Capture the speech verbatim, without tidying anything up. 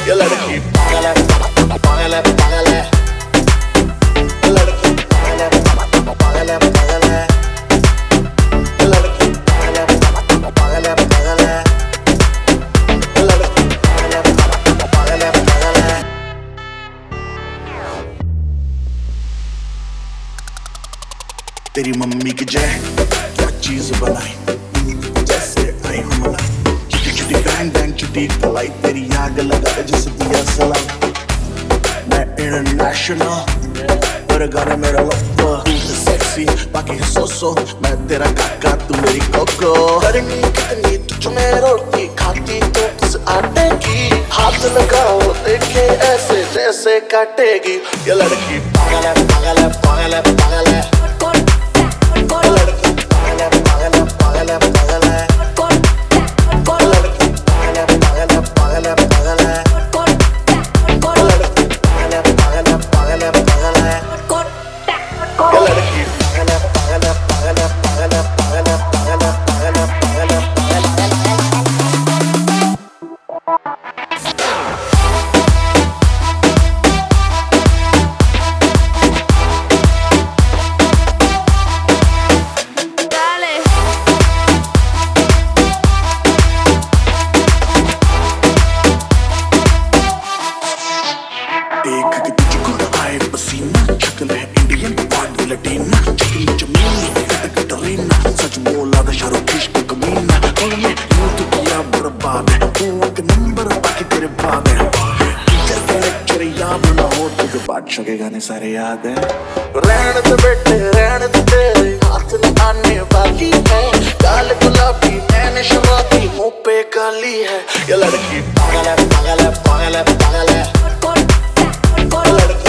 ये लड़की पागल है, पागल है, पागल है। ये लड़की पागल है, पागल है, पागल है। ये लड़की पागल है, पागल है, पागल है। ये लड़की पागल है, पागल है, पागल है। तेरी मम्मी की जय क्या चीज बनाई, जैसे आई हम मलाई। चुटी चुटी बैंग बैंग चुटी कलाई, तेरी आग लगा जैसे दिया सलाई। मैं इंटरनेशनल पर गाने मेरा लप्पा, तू सेक्सी बाकी है सो सो। मैं तेरा काका तू मेरी कोको। करनी कितनी तुझ में रोटी खाती तो किस आटे की। हाथ लगाओ देखे ऐसे जैसे काटेगी। ये लड़की पागल है, पागल है, पागल है, पागल है। ये लड़की पागल है, पागल है, पागल है, पागल है। ये लड़की पागल है, पागल है, पागल है, पागल है। ये लड़की पागल है, पागल है, पागल है, पागल है। ये लड़की पागल है, पागल है, पागल है, पागल है, पागल है, पागल है, पागल है, पागल है, पागल है। देख के तुझको आए पसीना, शक्ल है इंडियन बॉडी लटीना। चली जमीन कट कटरीना, सच बोला था शाहरुख इश्क कमीना। तुमने यूं तो किया बर्बाद है, तू एक नंबर बाकी तेरे बाद है। टीचर के लेक्चर याद ना हो, तुझे बादशाह के गाने सारे याद है। रहने तो बेटे रहने तो तेरे हाथ न आने वाली है। काल गुलाबी मैंने शराबी, मुँह पे काली है। ये लड़की पागल है, पागल है, पागल है, पागल है। ये लड़की